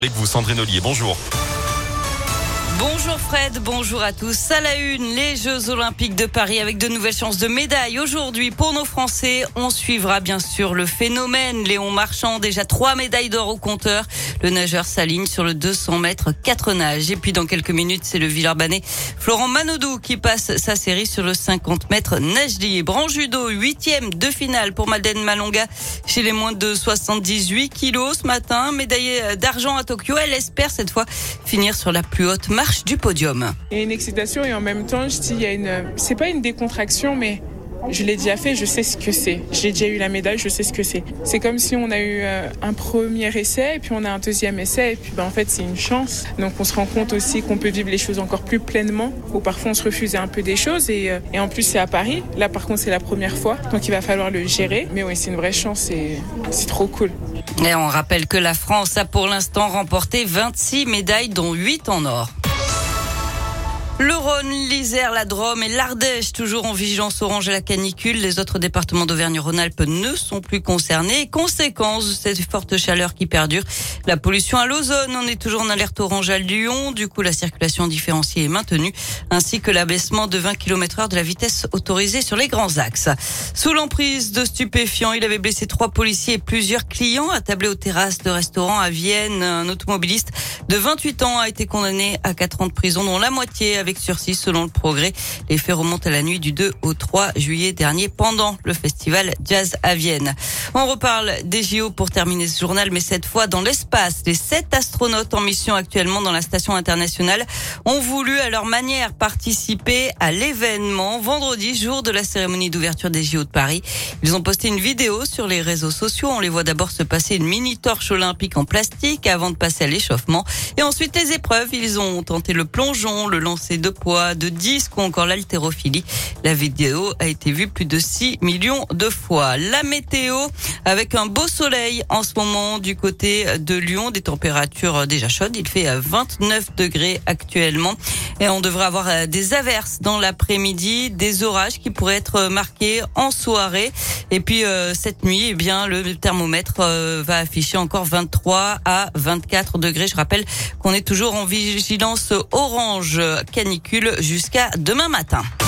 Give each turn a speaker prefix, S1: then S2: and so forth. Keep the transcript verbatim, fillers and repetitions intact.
S1: Avec vous, Sandrine Ollier, bonjour.
S2: Bonjour Fred, bonjour à tous. À la une, les Jeux Olympiques de Paris avec de nouvelles chances de médailles. Aujourd'hui, pour nos Français, on suivra bien sûr le phénomène. Léon Marchand, déjà trois médailles d'or au compteur. Le nageur s'aligne sur le deux cents mètres quatre nages. Et puis dans quelques minutes, c'est le Villeurbanais Florent Manodou qui passe sa série sur le cinquante mètres nage libre. En judo, huitième de finale pour Madeleine Malonga chez les moins de soixante-dix-huit kilos ce matin. Médaillée d'argent à Tokyo, elle espère cette fois finir sur la plus haute marche du podium.
S3: Il y a une excitation et en même temps, je dis, il y a une, c'est pas une décontraction, mais je l'ai déjà fait, je sais ce que c'est. J'ai déjà eu la médaille, je sais ce que c'est. C'est comme si on a eu un premier essai et puis on a un deuxième essai et puis ben, en fait c'est une chance. Donc on se rend compte aussi qu'on peut vivre les choses encore plus pleinement, où parfois on se refusait un peu des choses et, et en plus c'est à Paris. Là par contre c'est la première fois, donc il va falloir le gérer. Mais oui, c'est une vraie chance et c'est trop cool.
S2: Et on rappelle que la France a pour l'instant remporté vingt-six médailles, dont huit en or. Le Rhône, l'Isère, la Drôme et l'Ardèche, toujours en vigilance orange à la canicule. Les autres départements d'Auvergne-Rhône-Alpes ne sont plus concernés. Conséquence de cette forte chaleur qui perdure, la pollution à l'ozone. On est toujours en alerte orange à Lyon. Du coup, la circulation différenciée est maintenue, ainsi que l'abaissement de vingt kilomètres heure de la vitesse autorisée sur les grands axes. Sous l'emprise de stupéfiants, il avait blessé trois policiers et plusieurs clients attablés aux terrasses de restaurants à Vienne. Un automobiliste de vingt-huit ans a été condamné à quatre ans de prison, dont la moitié avec sursis selon le Progrès. Les faits remontent à la nuit du deux au trois juillet dernier pendant le festival Jazz à Vienne. On reparle des J O pour terminer ce journal, mais cette fois dans l'espace. Les sept astronautes en mission actuellement dans la station internationale ont voulu à leur manière participer à l'événement. Vendredi, jour de la cérémonie d'ouverture des J O de Paris, ils ont posté une vidéo sur les réseaux sociaux. On les voit d'abord se passer une mini torche olympique en plastique avant de passer à l'échauffement. Et ensuite les épreuves, ils ont tenté le plongeon, le lancer de poids, de disque ou encore l'haltérophilie. La vidéo a été vue plus de six millions de fois. La météo avec un beau soleil en ce moment du côté de Lyon, des températures déjà chaudes. Il fait vingt-neuf degrés actuellement et on devrait avoir des averses dans l'après-midi, des orages qui pourraient être marqués en soirée. Et puis euh, cette nuit, eh bien le thermomètre euh, va afficher encore vingt-trois à vingt-quatre degrés. Je rappelle qu'on est toujours en vigilance orange canicule jusqu'à demain matin.